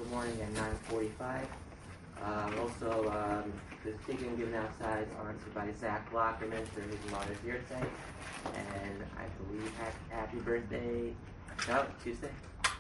morning at 9:45. Also, the ticket given outside is sponsored by Zach Lockerman for his mother's yahrzeit. And I believe happy birthday. No, Tuesday.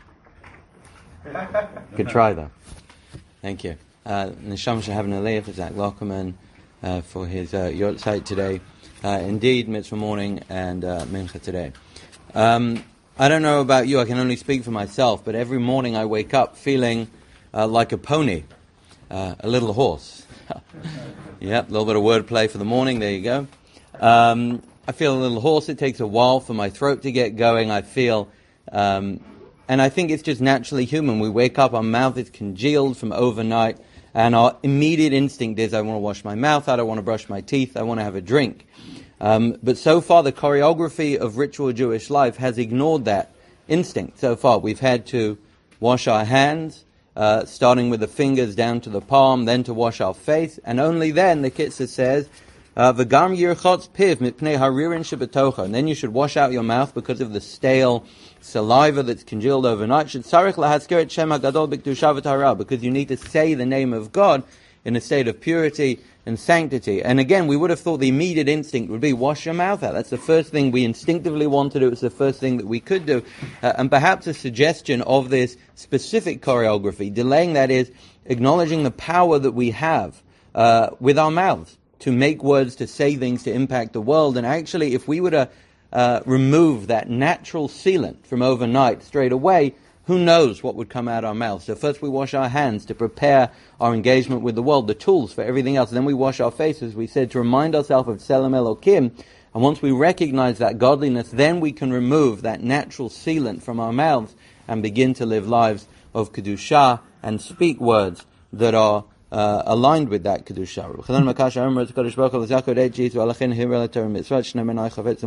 Good try, though. Thank you. Neshama Shehavin Aliyah for Zach Lockerman for his yahrzeit today. Indeed, mitzvah morning and mincha today. I don't know about you, I can only speak for myself, but every morning I wake up feeling like a pony, a little horse. Yep, a little bit of wordplay for the morning, there you go. I feel a little horse, it takes a while for my throat to get going, I feel, and I think it's just naturally human. We wake up, our mouth is congealed from overnight, and our immediate instinct is, I want to wash my mouth out, I want to brush my teeth, I want to have a drink. But so far the choreography of ritual Jewish life has ignored that instinct. So far we've had to wash our hands, starting with the fingers down to the palm, then to wash our face, and only then the Kitzur says, V'gam yirchotz piv mipnei haririn shebetocha, and then you should wash out your mouth because of the stale saliva that's congealed overnight. Should sarich lahaskir et shem hagadol b'kedusha v'tahara, because you need to say the name of God in a state of purity and sanctity. And again, we would have thought the immediate instinct would be wash your mouth out. That's the first thing we instinctively want to do. It's the first thing that we could do. And perhaps a suggestion of this specific choreography, delaying that, is acknowledging the power that we have with our mouths to make words, to say things, to impact the world. And actually, if we were to remove that natural sealant from overnight straight away, who knows what would come out our mouths. So first we wash our hands to prepare our engagement with the world, the tools for everything else. And then we wash our faces, we said, to remind ourselves of Tselem Elokim. And once we recognize that godliness, then we can remove that natural sealant from our mouths and begin to live lives of Kedusha and speak words that are aligned with that Kedusha.